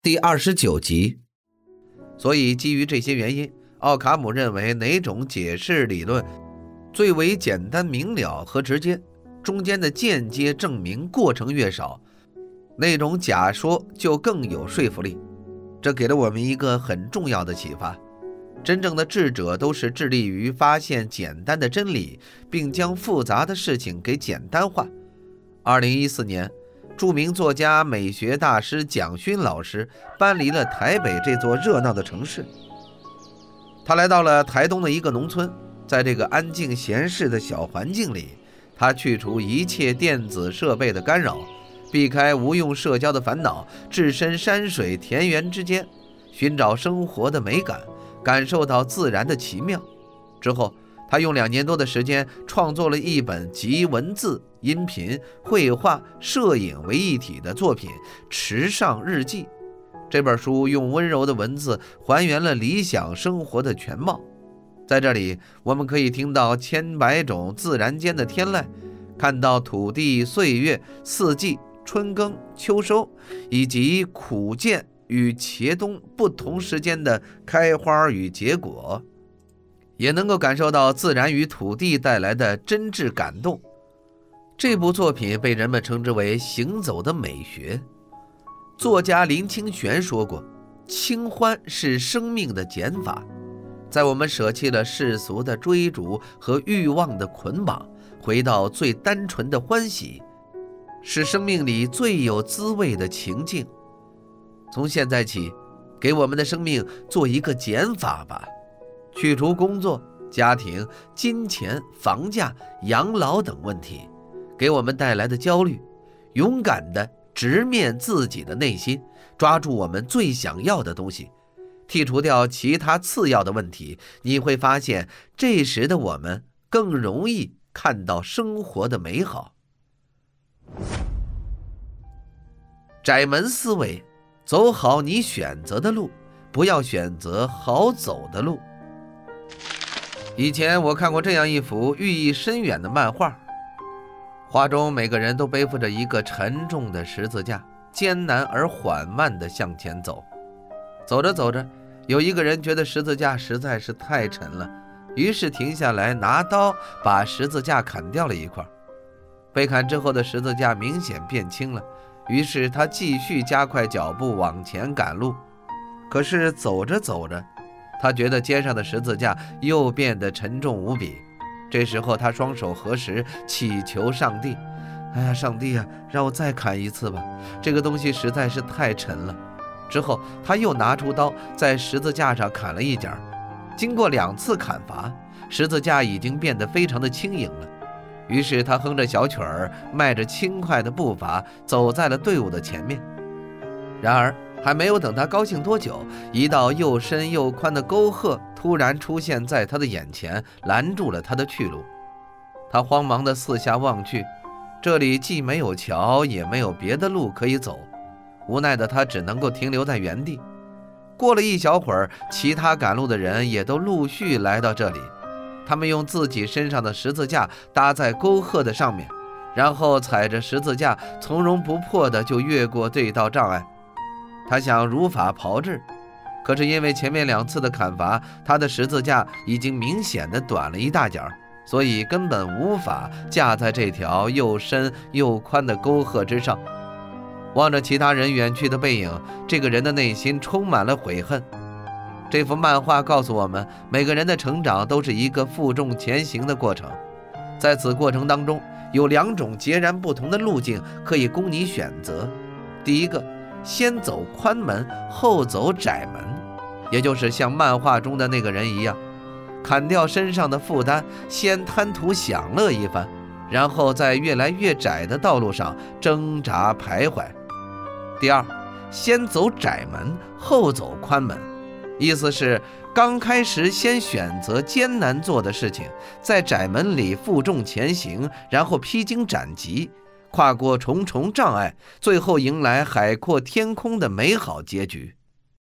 第29集。所以基于这些原因，奥卡姆认为哪种解释理论最为简单明了和直接，中间的间接证明过程越少，那种假说就更有说服力。这给了我们一个很重要的启发，真正的智者都是致力于发现简单的真理，并将复杂的事情给简单化。2014年，著名作家、美学大师蒋勋老师搬离了台北这座热闹的城市，他来到了台东的一个农村。在这个安静闲适的小环境里，他去除一切电子设备的干扰，避开无用社交的烦恼，置身山水田园之间，寻找生活的美感，感受到自然的奇妙。之后他用2年多的时间创作了一本集文字、音频、绘画、摄影为一体的作品《池上日记》。这本书用温柔的文字还原了理想生活的全貌。在这里，我们可以听到千百种自然间的天籁，看到土地、岁月、四季、春耕、秋收，以及苦涧与茄冬不同时间的开花与结果，也能够感受到自然与土地带来的真挚感动。这部作品被人们称之为行走的美学。作家林清玄说过，清欢是生命的减法。在我们舍弃了世俗的追逐和欲望的捆绑，回到最单纯的欢喜，是生命里最有滋味的情境。从现在起，给我们的生命做一个减法吧，去除工作、家庭、金钱、房价、养老等问题给我们带来的焦虑，勇敢地直面自己的内心，抓住我们最想要的东西，剔除掉其他次要的问题。你会发现，这时的我们更容易看到生活的美好。窄门思维，走好你选择的路，不要选择好走的路。以前我看过这样一幅寓意深远的漫画，画中每个人都背负着一个沉重的十字架，艰难而缓慢地向前走。走着走着，有一个人觉得十字架实在是太沉了，于是停下来拿刀把十字架砍掉了一块。被砍之后的十字架明显变轻了，于是他继续加快脚步往前赶路。可是走着走着，他觉得肩上的十字架又变得沉重无比。这时候他双手合十，祈求上帝：上帝啊，让我再砍一次吧，这个东西实在是太沉了。之后他又拿出刀在十字架上砍了一截。经过2次砍伐，十字架已经变得非常的轻盈了。于是他哼着小曲儿，迈着轻快的步伐走在了队伍的前面。然而还没有等他高兴多久，一道又深又宽的沟壑突然出现在他的眼前，拦住了他的去路。他慌忙地四下望去，这里既没有桥，也没有别的路可以走。无奈的他只能够停留在原地。过了一小会儿，其他赶路的人也都陆续来到这里，他们用自己身上的十字架搭在沟壑的上面，然后踩着十字架从容不迫地就越过这道障碍。他想如法炮制，可是因为前面2次的砍伐，他的十字架已经明显的短了一大截，所以根本无法架在这条又深又宽的沟壑之上。望着其他人远去的背影，这个人的内心充满了悔恨。这幅漫画告诉我们，每个人的成长都是一个负重前行的过程，在此过程当中，有2种截然不同的路径可以供你选择。第一个，先走宽门，后走窄门，也就是像漫画中的那个人一样，砍掉身上的负担，先贪图享乐一番，然后在越来越窄的道路上挣扎徘徊。第二，先走窄门，后走宽门，意思是刚开始先选择艰难做的事情，在窄门里负重前行，然后披荆斩棘，跨过重重障碍，最后迎来海阔天空的美好结局。